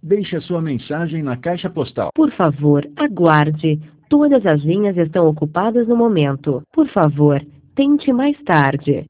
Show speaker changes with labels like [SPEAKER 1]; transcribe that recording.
[SPEAKER 1] Deixe a sua mensagem na caixa postal.
[SPEAKER 2] Por favor, aguarde. Todas as linhas estão ocupadas no momento. Por favor, tente mais tarde.